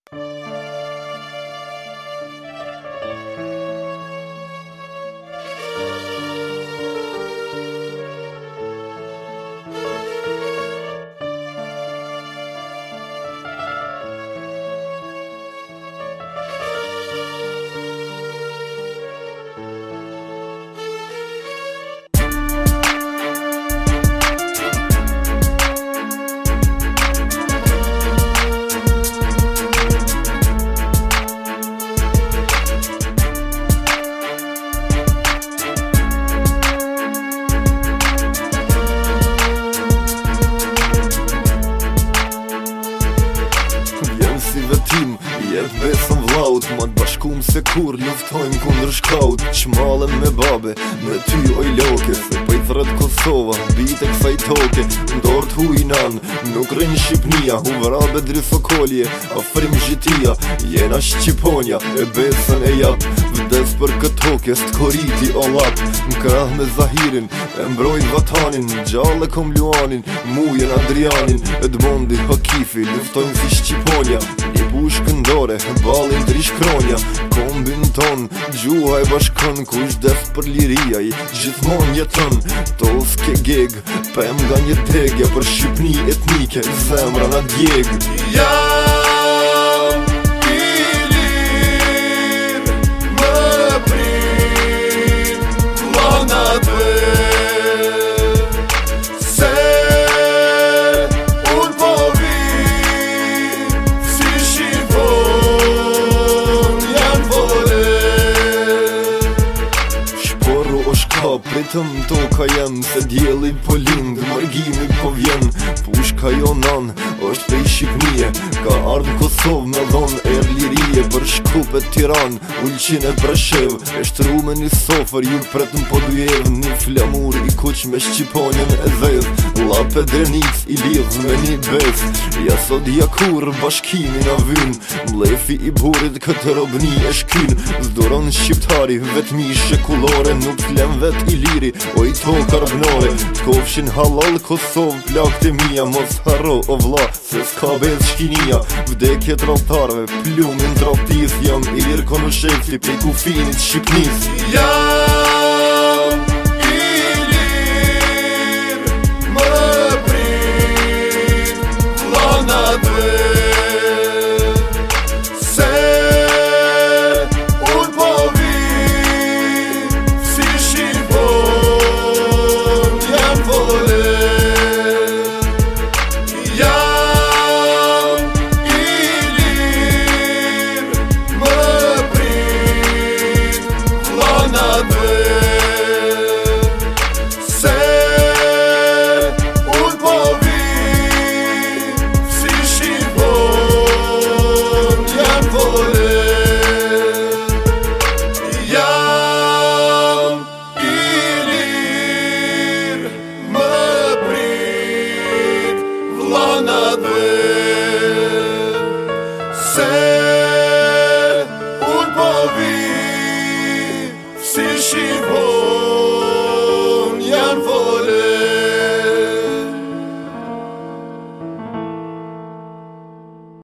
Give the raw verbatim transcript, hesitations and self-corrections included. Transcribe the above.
Jep besën vlaut, ma t'bashkum se kur luftojmë kundër shkaut. Qmalem me babe, me ty oj loke, se pëj thret Kosova, bite kësaj toke. Ndort hujnan, nuk rrin Shqipnia, hu vrabe dri Sokolje, afrim Zhitia. Jena Shqiponja, e besën e jap, vdes për këtë toke, s'tkoriti o lap. M'krah me Zahirin, e mbrojt vatanin, gjallë kom Luanin, mujen Adrianin, Edmondi, Hakifi, luftojnë si Shqiponja. Një push këndore, balin tri shkronja, kombin ton, gjuha e bashkën, kush def për liria i gjithmon jetën. To s'ke geg, pem nga një tegja, për Shqipni etnike, zemra na djeg. Jam i lir, më prit planat vet, se unë po vim si Shqipon jam vore. Shporru o shka, pritëm toka jem, se djeli po lind, mërgimi po vjen. Pushka jo nan, është pej Shqipnije, ka ardhë Kosovë me dhon er lirije. Për Shkup e Tiran, Ulqin e Preshev, e shtru me një sofer, ju pretën po dujev. Një flamur i kuq me Shqiponjen e dhev, lap e drenic i lidh me një bez. Ja sot jakur bashkimin a vyn, mlefi i burit këtë robni e shkyn. Zdoron shqiptari vetmi shekulore, nuk flem vet i liri, o i to karbnore. T'kofshin halal Kosovë, plak të mija, mos harro o vla, se s'ka bez shkinia. Vdekje traltarve, plumin traltis, jam i lirë konu shefti, prej kufinit Shqipnis. Jam i lir, më prit planat vet, se unë po vim si Shqipon jam vore. Se unë po vim si Shqipon